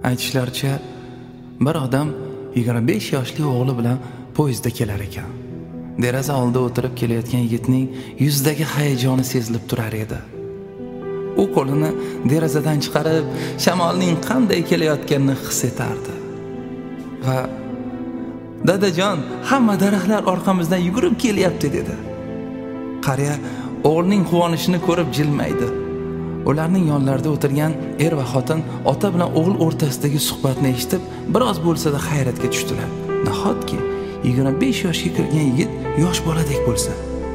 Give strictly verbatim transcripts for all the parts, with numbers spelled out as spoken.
Aytishlaricha, bir odam yigirma besh yoshli o'g'li bilan poyezdda kelar ekan. Deraza oldida o'tirib kelayotgan yigitning yuzidagi hayajoni sezilib turar edi. U qo'lini derazadan chiqarib, shamolning qanday kelayotganini his etardi. Va "Dadajon, hamma daraxtlar orqamizdan yugurib kelyapti" dedi. Qariya o'g'lining quvonishini ko'rib jilmaydi. Ularning yonlarida o'tirgan er va xotin ota bilan o'g'il o'rtasidagi suhbatni eshitib, biroz bo'lsa-da hayratga tushdilar. Nahotki yigirma besh yoshga kirgan yigit yosh boladek bo'lsa.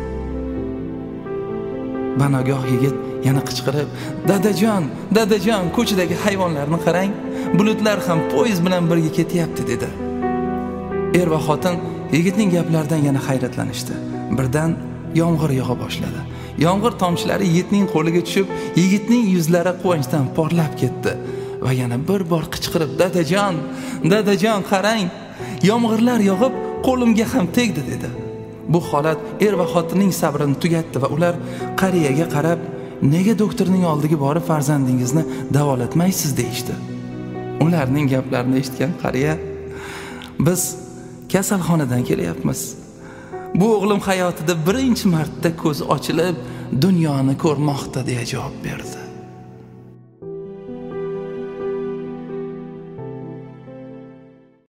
Banogoh yigit yana qichqirib, "Dadajon, dadajon, ko'chadagi hayvonlarni qarang, bulutlar ham poyezd bilan birga ketyapti" dedi. Er va xotin yigitning gaplaridan yana hayratlanishdi. Birdan yomg'ir yog'a boshladi. Yomg'ir tomchilari yigitning qo'liga tushib, yigitning yuzlari quvonchdan porlab ketdi va yana bir bor qichqirib, "Dadajon, dadajon, qarang, yomg'irlar yog'ib, qo'limga ham tegdi" dedi. Bu holat er va xotinning sabrini tugatdi va ular qariyaga qarab, "Nega doktorning oldiga borib farzandingizni davolatmaysiz?" deyishdi. Ularning gaplarini eshitgan qariya, "Biz kasalxonadan kelyapmiz. Bu o'g'lim hayotida birinchi marta ko'zi ochilib, dunyoni ko'rmoqda" deya javob berdi.